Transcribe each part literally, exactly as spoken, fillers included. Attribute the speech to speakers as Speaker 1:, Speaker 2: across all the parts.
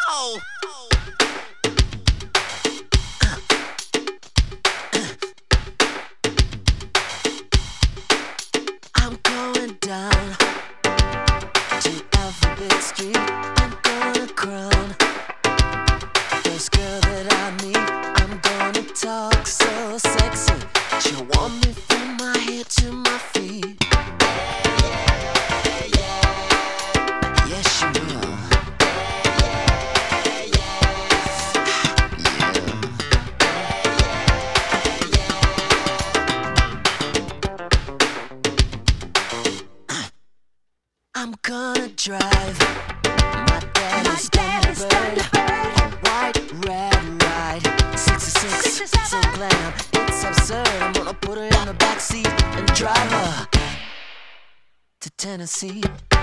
Speaker 1: Oh. I'm going down to Alphabet Street. I'm gonna crown first girl that I meet. I'm gonna talk so sexy. She'll want me from my head to my feet. Yes, she will. I'm gonna drive my daddy's Thunderbird, a white red ride, sixty-six, so glam, it's absurd. I'm gonna put her in the backseat and drive her to Tennessee.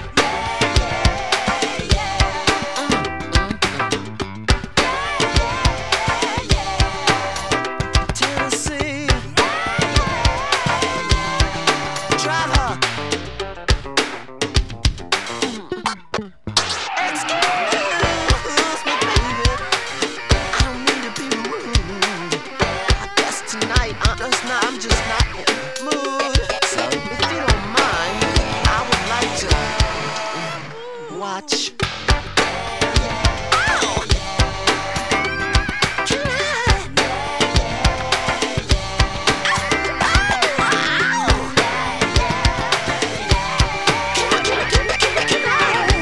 Speaker 1: Tennessee, drive her. I'm just not in the mood. So if you don't mind, I would like to watch. Oh! Can I? Oh! Can I, can I, can I, can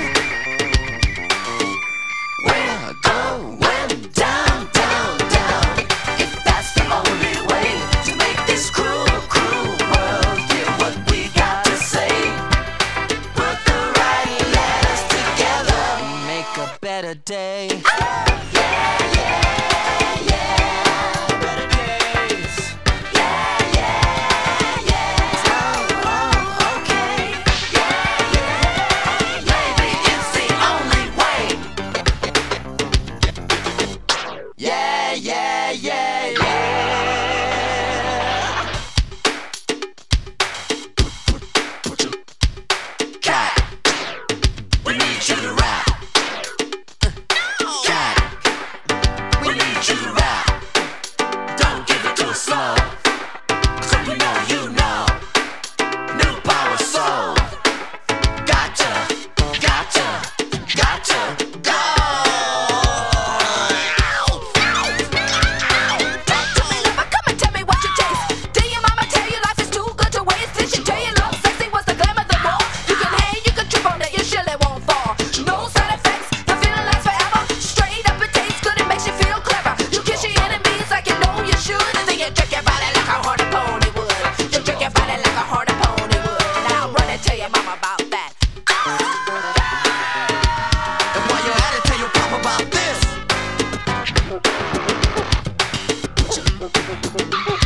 Speaker 1: I? We're going down, down, down. If that's the only way to make this cruel, cruel world hear what we got to say. Put the right letters together and make a better day. Yeah, yeah, yeah. Better days. Yeah, yeah, yeah. Oh, oh, okay. Yeah, yeah. Maybe it's the only way. Yeah, yeah, yeah, yeah. Cat, we need you to rap. Cat, we need you to rap. Don't give it to us slow, so you know you know. New power soul. Gotcha, gotcha, gotcha, go.
Speaker 2: Come and tell me what you taste. Did your mama tell you life is too good to waste? Did she tell you love sexy was the glam of the ball? You can hang, you can trip on it, you surely won't fall. No side effects, the feeling lasts forever. Straight up, it tastes good, it makes you feel clever. You kiss your enemies like you know you should. Then you jerk your body like a horny pony would. You jerk your body like a horny pony would. Now run and tell your mama about that.
Speaker 1: And while you're at it, tell your pop about this.